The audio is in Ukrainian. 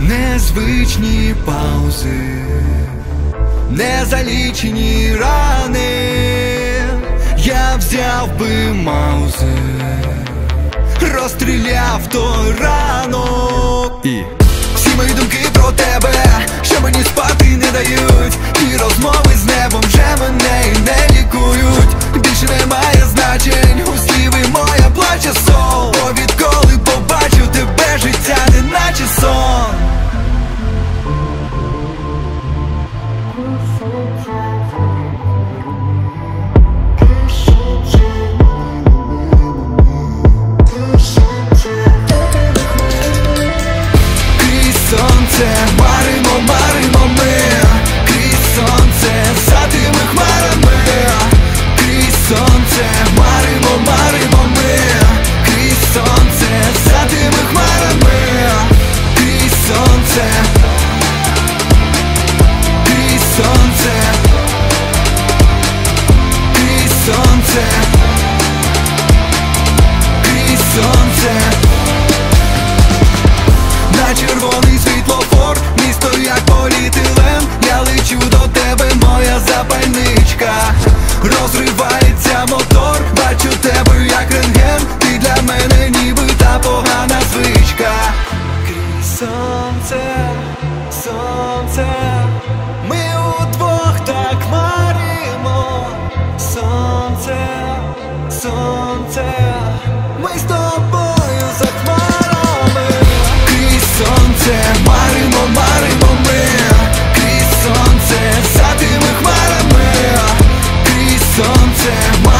Незвичні паузи, незалічені рани. Я взяв би маузер, розстріляв той ранок. І всі мої думки про тебе, що мені спати не дають. І розмови з небом вже мене і не лікують. Більше немає значень у сліві моя плаче сон. Бо відколи побачив тебе, життя неначе сон. Маримо, маримо ми, крізь сонце, за тими хмарами. Крізь сонце, маримо, маримо ми, крізь сонце, за тими хмарами. Крізь сонце, крізь сонце, крізь сонце, крізь сонце. На червоний світлофор, місто як поліетилен. Я лечу до тебе, моя запальничка. Розривається мотор, бачу тебе як рентген. Ти для мене ніби та погана звичка. Крізь сонце, сонце, ми удвох так маримо. Сонце, сонце, ми з тобою за хмарами. Сонце, маримо, маримо ми, крізь сонце, за тими хмарами. Крізь сонце, маримо.